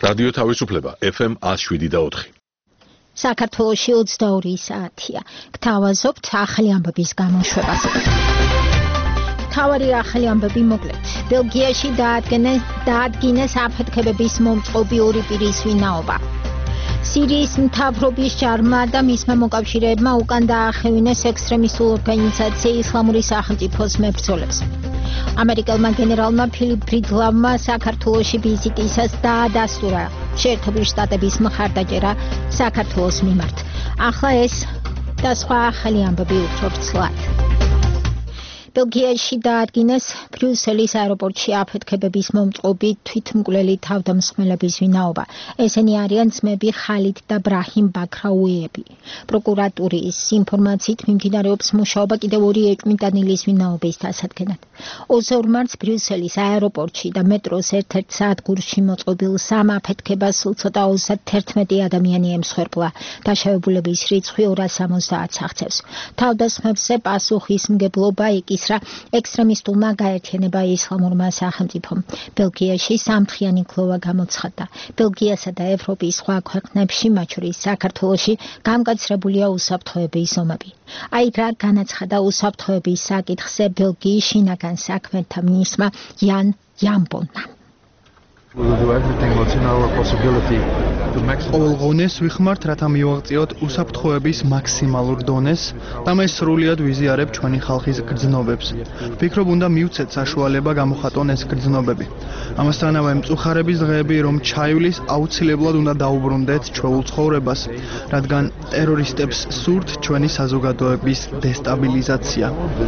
რადიო თავისუფლება FM 107.4. საქართველოში 22 საათია. გთავაზობთ ახალი ამბების გამოშვებას. თავარი ახალი ამბები მოკლედ. ბელგიაში დაადგინეს აფეთქებების მომწყობი ორი პირის ვინაობა. სირიის მთავრობის ჯარმა და მისმა მოკავშირეებმა უკან დაახევინეს ექსტრემისტულ ორგანიზაცია ისლამური სახელმწიფოს მებრძოლებს. ამერიკელმა გენერალმა ფილიპ ბრიდლავმა საქართველოში ვიზიტისას დაადასტურა შეერთებული შტატების მხარდაჭერა საქართველოს მიმართ. ახლა ეს და სხვა ახალი ამბები უფრო ვრცლად. ბელგიაში დაადგინეს ბრიუსელის აეროპორტში აფეთქებების მომწყობი თვითმკვლელი თავდამსხმელების ვინაობა. ესენი არიან ძმები ხალიდ და ბრაჰიმ ბაქრაუიები. პროკურატურის ინფორმაციით მიმდინარეობს მუშაობა კიდევ ორი ეჭვმიტანილის ვინაობის დასადგენად. 22 მარტს ბრიუსელის აეროპორტში და მეტროს ერთ-ერთ სადგურში მოწყობილ სამ აფეთქებას სულ ცოტა 31 ადამიანი ემსხვერპლა. დაშავებულების რიცხვი 270-ს აღწევს. თავდასხმებზე პასუხისმგებლობა ეკისრა ექსტრემისტულმა გაერთიანება ისლამურმა სახელმწიფომ. ბელგიაში სამთხრიანი გლოვა გამოცხადდა. ბელგიასა და ევროპის სხვა ქვეყნებში, მათ შორის საქართველოში, გამკაცრებულია უსაფრთხოების ზომები. აი რა განაცხადა უსაფრთხოების საკითხზე ბელგიის შინაგან საქმეთა მინისტრმა იან յამბონმა. ყოველ ღონეს ვიხმართ, რათა მივაღწიოთ უსაფრთხოების მაქსიმალურ დონეს და მე სრულად ვიზიარებ ჩვენი ხალხის გრძნობებს. ვფიქრობ, უნდა მივცეთ საშუალება გამოხატონ ეს გრძნობები. ამასთანავე მწუხარების დღეები რომ ჩაივლის, აუცილებლად უნდა დაუბრუნდეთ ჩვეულ ცხოვრებას, რადგან ტერორისტებს სურთ ჩვენი საზოგადოების დესტაბილიზაცია.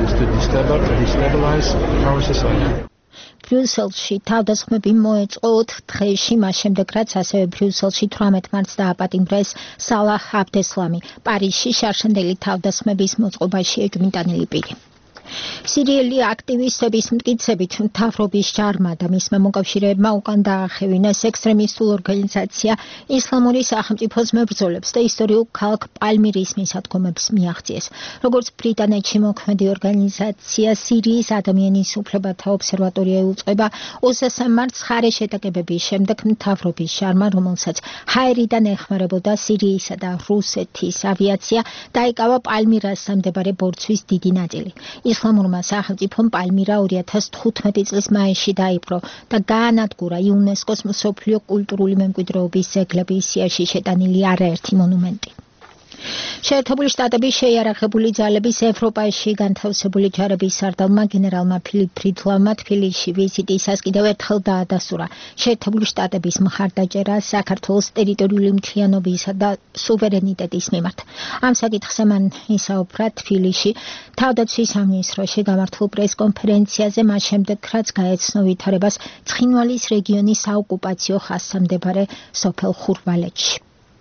ბრიუსელში თავდასხმები მოეწყო 4 დღეში, მას შემდეგ რაც ასევე ბრიუსელში 18 მარტს დააპატიმრეს სალაჰ აბდესლამი, პარიზში შარშანდელი თავდასხმების მოწყობაში ეჭვმიტანილი პირი. სირიელი აქტივისტების მტკიცებით მთავრობის ჯარმა და მისმა მოკავშირეებმა უკან დაახევინეს ექსტრემისტულ ორგანიზაცია ისლამური სახელმწიფოს მებრძოლებს და ისტორიულ ქალაქ პალმირის მისადგომებს მიაღწიეს. როგორც ბრიტანეთში მოქმედი ორგანიზაცია სირიის ადამიანის უფლებათა ობსერვატორია იუწყება, 23 მარტს ხარე შეტაკებების შემდეგ მთავრობის ჯარმა, რომელსაც ჰაერიდან ეხმარებოდა სირიისა და რუსეთის ავიაცია, დაიკავა პალმირასთან მდებარე ბორცვის დიდი ნაწილი. ისლამურმა სახელმწიფომ პალმირა 2015 წლის მაისში დაიპყრო და გაანადგურა იუნესკოს მსოფლიო კულტურული მემკვიდრეობის ძეგლების სიაში შეტანილი არაერთი მონუმენტი. შეერთებული შტატების შეიარაღებული ძალების ევროპაში განთავსებული ჯარების სარდალმა გენერალმა ფილიპ ბრიდლავმა თბილისში ვიზიტისას კიდევ ერთხელ დაადასტურა შეერთებული შტატების მხარდაჭერა საქართველოს ტერიტორიული მთლიანობისა და სუვერენიტეტის მიმართ. ამ საკითხზე მან ისაუბრა თბილისში თავდაცვის სამინისტროში გამართულ პრესკონფერენციაზე, მას შემდეგ რაც გაეცნო ვითარებას ცხინვალის რეგიონის საოკუპაციო ხაზთან მდებარე სოფელ ხურვალეთში.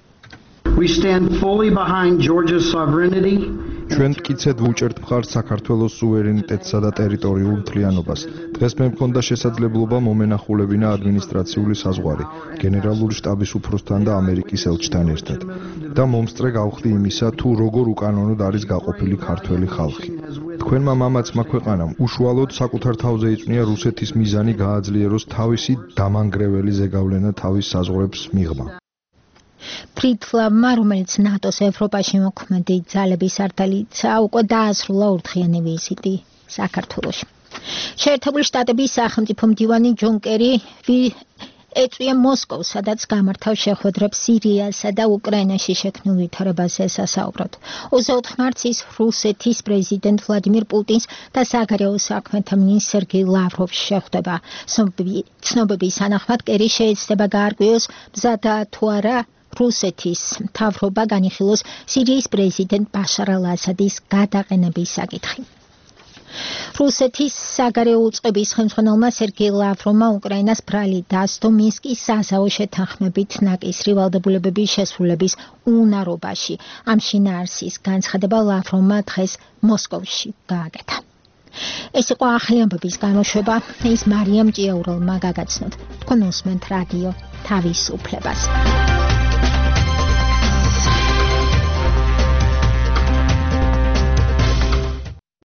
We stand fully behind Georgia's sovereignty. ჩვენ მტკიცედ ვუჭერთ მხარს საქართველოს სუვერენიტეტსა და ტერიტორიულ მთლიანობას. დღეს მე მქონდა შესაძლებლობა მომენახულებინა ადმინისტრაციული საზღვარი, გენერალური შტაბის უფროსთან და ამერიკის ელჩთან ერთად. და მომსწრე გავხდი იმისა, თუ როგორ უკანონოდ არის გაყოფილი ქართველი ხალხი. თქვენმა მამაცმა ქვეყანამ უშუალოდ საკუთარ თავზე იწვნია რუსეთის მიზანი გააძლიეროს თავისი დამანგრეველი ზეგავლენა თავის საზღვრებს მიღმა. ბრიდლავმა, რომელიც ნატოს ევროპაში მოქმედი ძალების სარდალიცა, უკვე დაასრულა ორდღიანი ვიზიტი საქართველოში. შეერთებული შტატების სახელმწიფო მდივანი ჯონ კერი ეწვია მოსკოვს, სადაც გამართავს შეხვედრებს სირიასა და უკრაინაში შექმნილ ვითარებაზე ესასაუბროთ. 24 მარტს ის რუსეთის პრეზიდენტ ვლადიმირ პუტინს და საგარეო საქმეთა მინისტრ სერგეი ლავროვს შეხვდება. ცნობების თანახმად კერი შეეცდება გაარკვიოს, მზადაა თუ არა რუსეთის მთავრობა განიხილოს სირიის პრეზიდენტ ბაშარ ალ-ასადის გადაყენების საკითხი. რუსეთის საგარეო უწყების ხელმძღვანელმა სერგეი ლავროვმა უკრაინას ბრალი დასდო მინსკის საზავო შეთანხმებით ნაკისრი ვალდებულებების შესრულების უნარობაში. ამ შინაარსის განცხადება ლავროვმა დღეს მოსკოვში გააკეთა. ეს იყო ახალი ამბების გამოშვება, ის მარიამ ჭიაურელმა გაგაცნოთ. თქვენ უსმენთ რადიო თავისუფლებას.